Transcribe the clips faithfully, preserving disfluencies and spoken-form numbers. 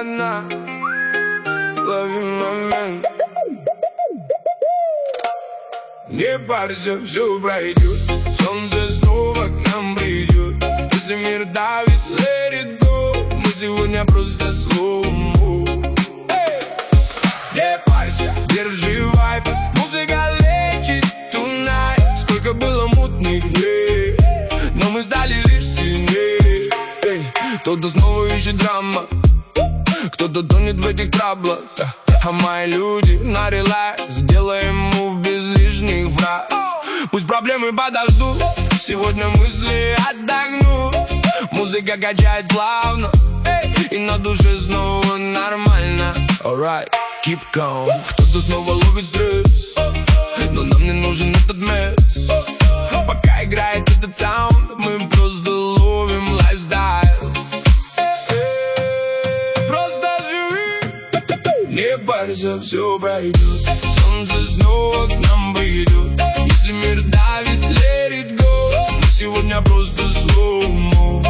одна, лови момент. Не парься, все пройдет, солнце снова к нам придет. Если мир давит, let it go, мы сегодня просто slow-mo. Не парься, держи вайп, музыка лечит tonight. Сколько было мутных дней, но мы стали лишь сильнее. Эй, кто-то снова ищет драма, кто-то тонет в этих траблах. А мои люди на релакс, сделаем мув без лишних фраз. Пусть проблемы подождут, сегодня мысли отдохнут. Музыка качает плавно, и на душе снова нормально. Alright, keep calm. Кто-то снова ловит стресс, но нам не нужен этот месс. Пока играет этот саунд, мы просто ловим лайфстайл. Просто живи, не парься, все пройдет. Солнце снова к нам придет. Если мир давит, let it go, мы сегодня просто slow-mo.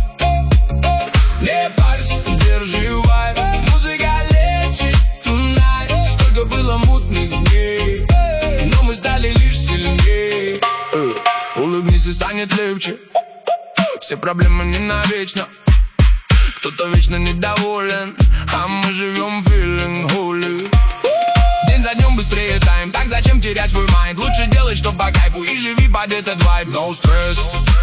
Не парься, держи вайб, музыка лечит tonight. Сколько было мутных дней, но мы стали лишь сильнее. Улыбнись и станет легче, все проблемы не навечно. Кто-то вечно недоволен, а мы живем feeling holy. День за днем быстрее тайм, так зачем терять свой майнд? Лучше делать, что по кайфу, и живи под этот вайб. No stress.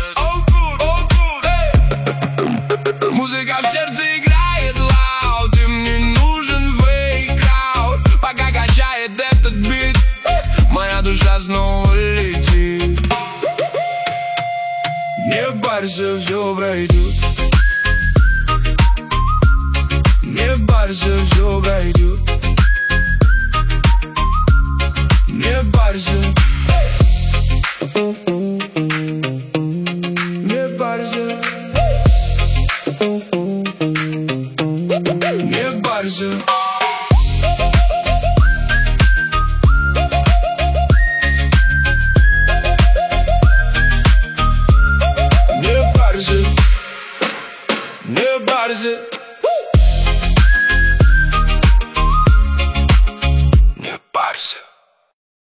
Музыка в сердце играет loud, им не нужен fake crowd. Пока качает этот бит, моя душа снова летит. Не парься, все пройдет. Не парься, все пройдет. Не парься, не парься, не парься. Не парься, не парься.